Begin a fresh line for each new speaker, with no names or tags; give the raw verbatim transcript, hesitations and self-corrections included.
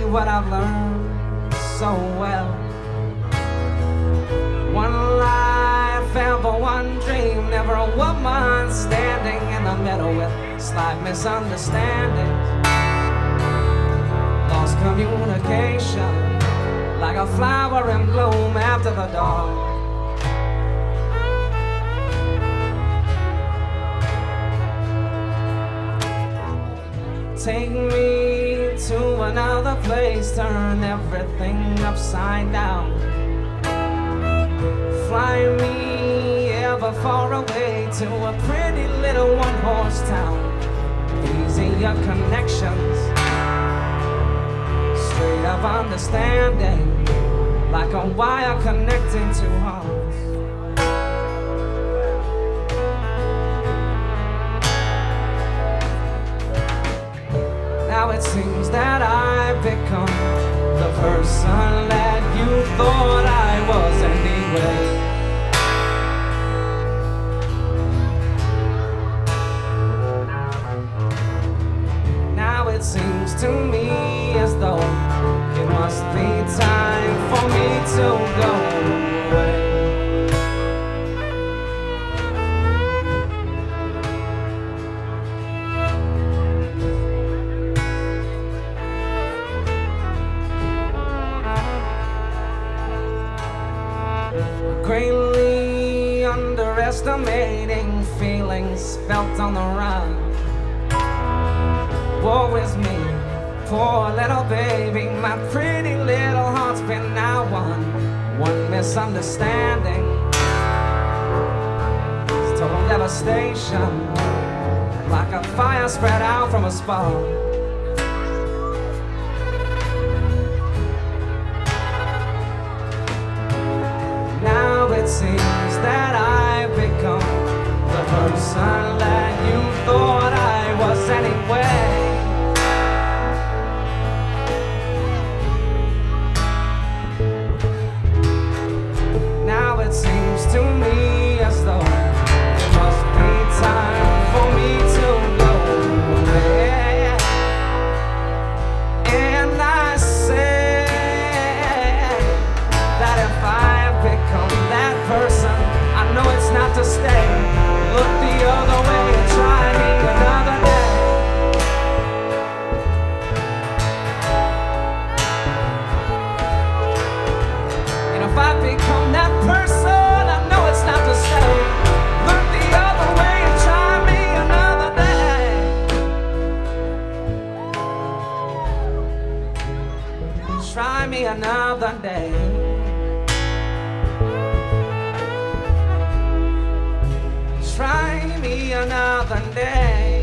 what I've learned so well. One life, ever one dream, never a woman standing in the middle with slight misunderstandings. Lost communication, like a flower in bloom after the dawn. Take me to another place, turn everything upside down. Fly me ever far away to a pretty little one-horse town. Easier connections, straight up understanding, like a wire connecting two hearts. Now it seems that I've become the person that you thought I was anyway. Now it seems to me as though it must be time for me to go away. Greatly underestimating feelings felt on the run. Woe is me, poor little baby, my pretty little heart's been now won. One misunderstanding, it's total devastation, like a fire spread out from a spark. It seems that I've become the person that you thought I was anyway. Now it seems to me as though it must be time for me to go away. And I say that if I've become that person, I know it's not to stay. Look the other way and try me another day. And if I become that person, I know it's not to stay. Look the other way and try me another day. Try me another day. Try me another day.